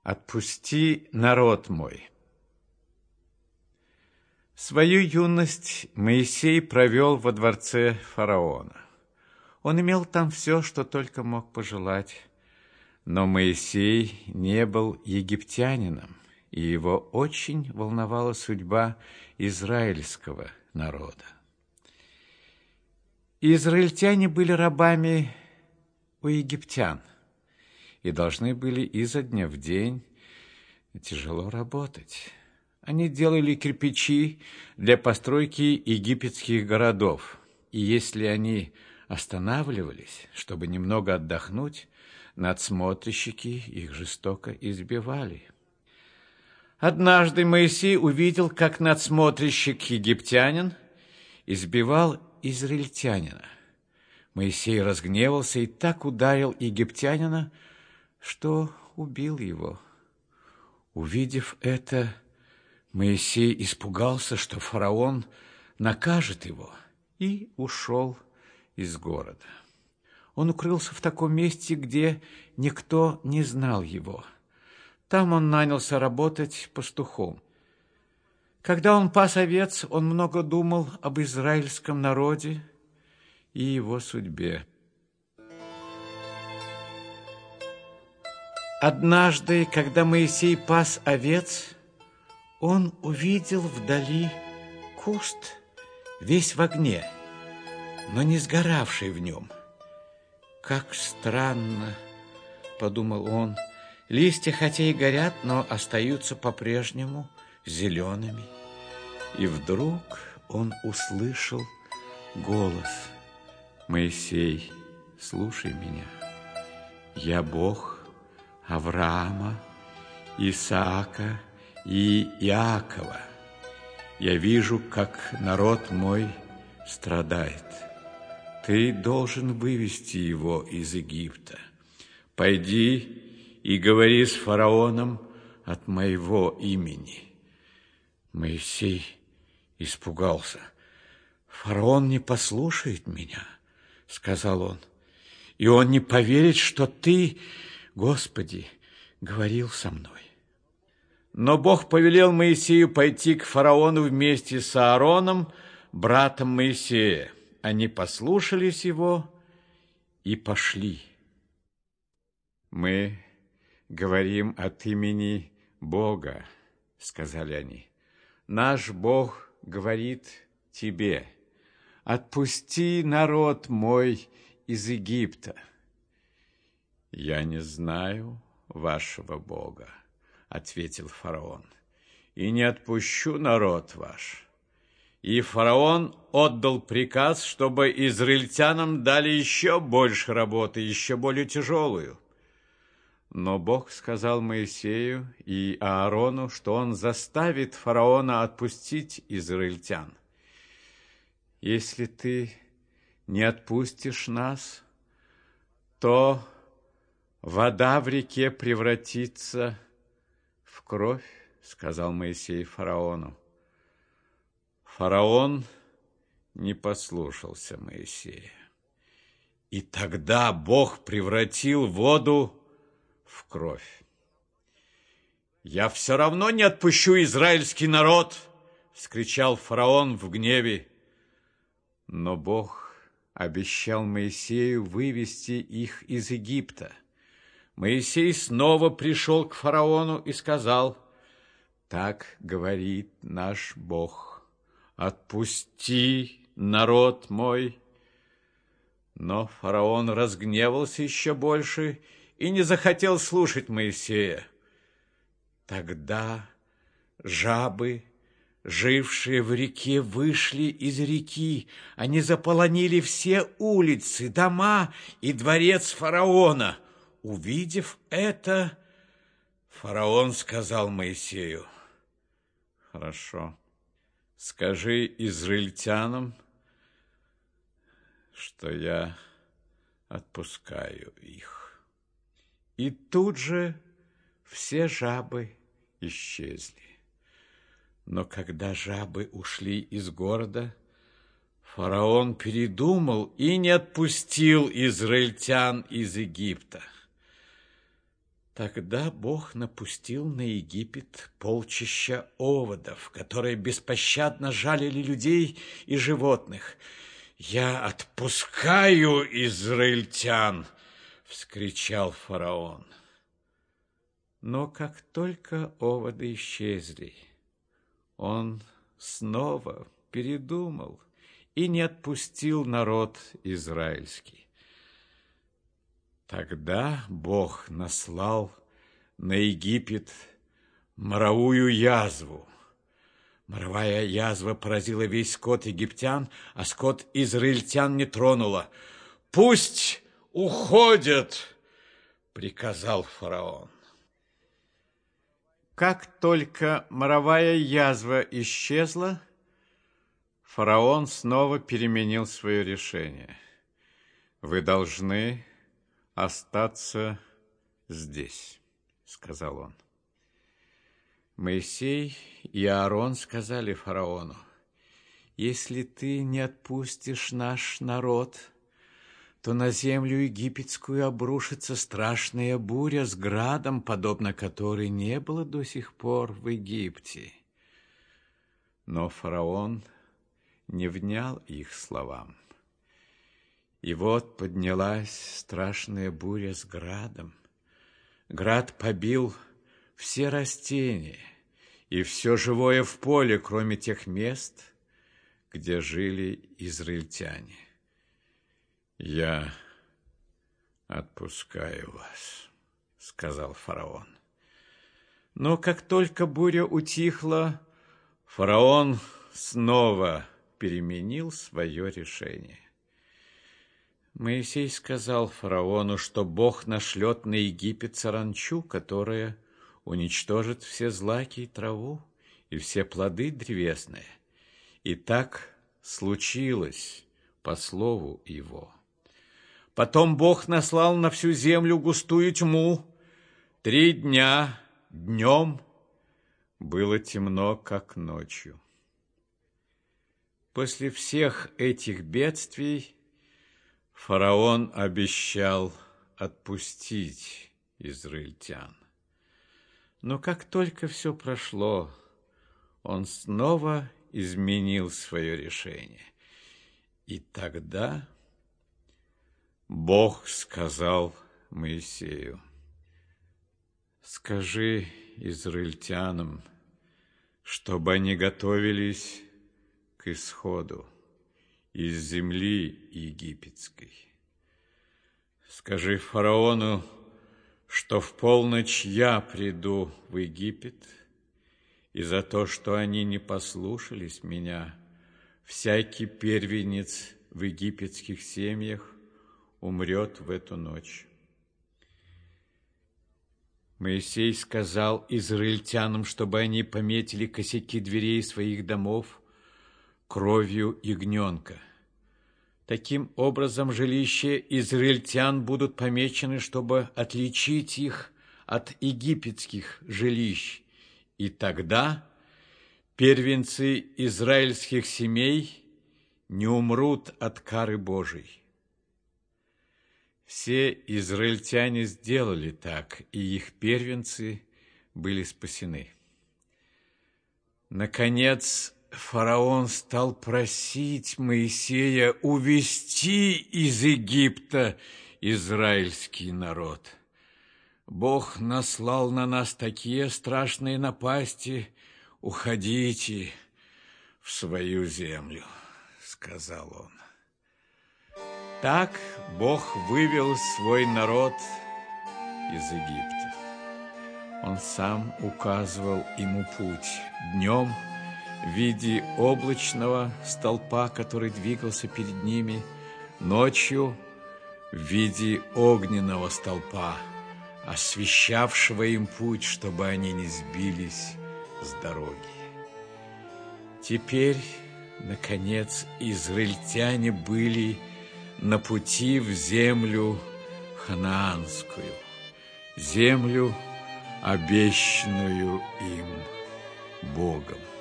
Отпусти народ мой. Свою юность Моисей провел во дворце фараона. Он имел там все, что только мог пожелать. Но Моисей не был египтянином, и его очень волновала судьба израильского народа. Израильтяне были рабами у египтян и должны были изо дня в день тяжело работать. Они делали кирпичи для постройки египетских городов, и если они останавливались, чтобы немного отдохнуть, надсмотрщики их жестоко избивали. Однажды Моисей увидел, как надсмотрщик-египтянин избивал израильтянина. Моисей разгневался и так ударил египтянина, что убил его. Увидев это, Моисей испугался, что фараон накажет его, и ушел из города. Он укрылся в таком месте, где никто не знал его. Там он нанялся работать пастухом. Когда он пас овец, он много думал об израильском народе и его судьбе. Однажды, когда Моисей пас овец, он увидел вдали куст, весь в огне, но не сгоравший в нем. «Как странно!» – подумал он. «Листья хотя и горят, но остаются по-прежнему зелеными». И вдруг он услышал голос: «Моисей, слушай меня. Я Бог Авраама, Исаака и Иакова. Я вижу, как народ мой страдает. Ты должен вывести его из Египта. Пойди и говори с фараоном от моего имени». Моисей испугался. «Фараон не послушает меня», — сказал он, «и он не поверит, что ты, Господи, говорил со мной». Но Бог повелел Моисею пойти к фараону вместе с Аароном, братом Моисея. Они послушались его и пошли. «Мы говорим от имени Бога», — сказали они. «Наш Бог говорит тебе: отпусти народ мой из Египта». «Я не знаю вашего Бога», — ответил фараон, «и не отпущу народ ваш». И фараон отдал приказ, чтобы израильтянам дали еще больше работы, еще более тяжелую. Но Бог сказал Моисею и Аарону, что он заставит фараона отпустить израильтян. «Если ты не отпустишь нас, то вода в реке превратится в кровь», — сказал Моисей фараону. Фараон не послушался Моисея. И тогда Бог превратил воду в кровь. «Я все равно не отпущу израильский народ!» — вскричал фараон в гневе. Но Бог обещал Моисею вывести их из Египта. Моисей снова пришел к фараону и сказал: «Так говорит наш Бог: отпусти народ мой». Но фараон разгневался еще больше и не захотел слушать Моисея. Тогда жабы, жившие в реке, вышли из реки. Они заполонили все улицы, дома и дворец фараона. Увидев это, фараон сказал Моисею: «Хорошо, скажи израильтянам, что я отпускаю их». И тут же все жабы исчезли. Но когда жабы ушли из города, фараон передумал и не отпустил израильтян из Египта. Тогда Бог напустил на Египет полчища оводов, которые беспощадно жалили людей и животных. «Я отпускаю израильтян!» — вскричал фараон. Но как только оводы исчезли, он снова передумал и не отпустил народ израильский. Тогда Бог наслал на Египет моровую язву. Моровая язва поразила весь скот египтян, а скот израильтян не тронула. «Пусть уходят!» — приказал фараон. Как только моровая язва исчезла, фараон снова переменил свое решение. «Вы должны остаться здесь», — сказал он. Моисей и Аарон сказали фараону: «Если ты не отпустишь наш народ, то на землю египетскую обрушится страшная буря с градом, подобно которой не было до сих пор в Египте». Но фараон не внял их словам. И вот поднялась страшная буря с градом. Град побил все растения и все живое в поле, кроме тех мест, где жили израильтяне. «Я отпускаю вас», — сказал фараон. Но как только буря утихла, фараон снова переменил свое решение. Моисей сказал фараону, что Бог нашлет на Египет саранчу, которая уничтожит все злаки и траву и все плоды древесные. И так случилось по слову его. Потом Бог наслал на всю землю густую тьму. 3 дня днем было темно, как ночью. После всех этих бедствий фараон обещал отпустить израильтян. Но как только все прошло, он снова изменил свое решение. И тогда Бог сказал Моисею: «Скажи израильтянам, чтобы они готовились к исходу из земли египетской. Скажи фараону, что в полночь я приду в Египет, и за то, что они не послушались меня, всякий первенец в египетских семьях умрет в эту ночь». Моисей сказал израильтянам, чтобы они пометили косяки дверей своих домов кровью ягненка. Таким образом, жилища израильтян будут помечены, чтобы отличить их от египетских жилищ. И тогда первенцы израильских семей не умрут от кары Божией. Все израильтяне сделали так, и их первенцы были спасены. Наконец, фараон стал просить Моисея увести из Египта израильский народ. «Бог наслал на нас такие страшные напасти, уходите в свою землю», — сказал он. Так Бог вывел свой народ из Египта. Он сам указывал ему путь днем в виде облачного столпа, который двигался перед ними, ночью в виде огненного столпа, освещавшего им путь, чтобы они не сбились с дороги. Теперь, наконец, израильтяне были на пути в землю ханаанскую, землю, обещанную им Богом.